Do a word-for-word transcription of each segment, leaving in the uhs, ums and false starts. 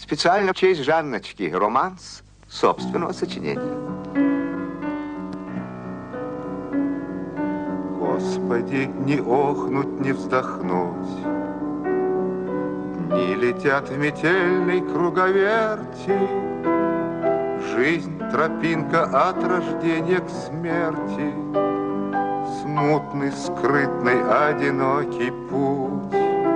Специально в честь Жанночки. Романс собственного сочинения. Господи, не охнуть, не вздохнуть. Дни летят в метельной круговерти. Жизнь тропинка от рождения к смерти. Смутный, скрытный, одинокий путь.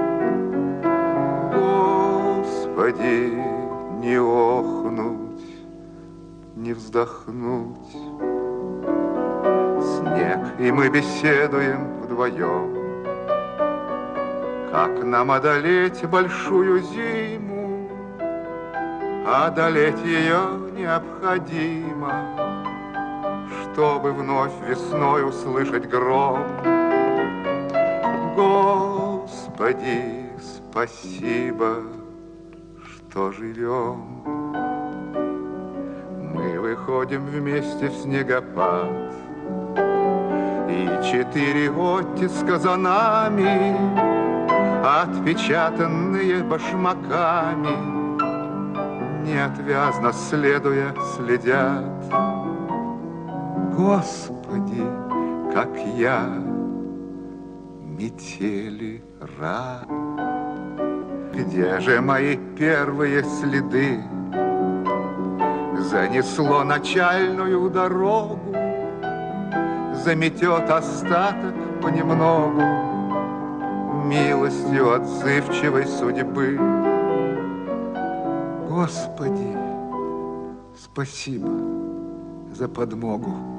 Господи, не охнуть, не вздохнуть. Снег, и мы беседуем вдвоем. Как нам одолеть большую зиму? Одолеть ее необходимо, чтобы вновь весной услышать гром. Господи, спасибо, что живем. Мы выходим вместе в снегопад, и четыре оттиска за нами, отпечатанные башмаками, неотвязно следуя, следят. Господи, как я метели рад. Где же мои первые следы? Занесло начальную дорогу, заметет остаток понемногу милостью отзывчивой судьбы. Господи, спасибо за подмогу.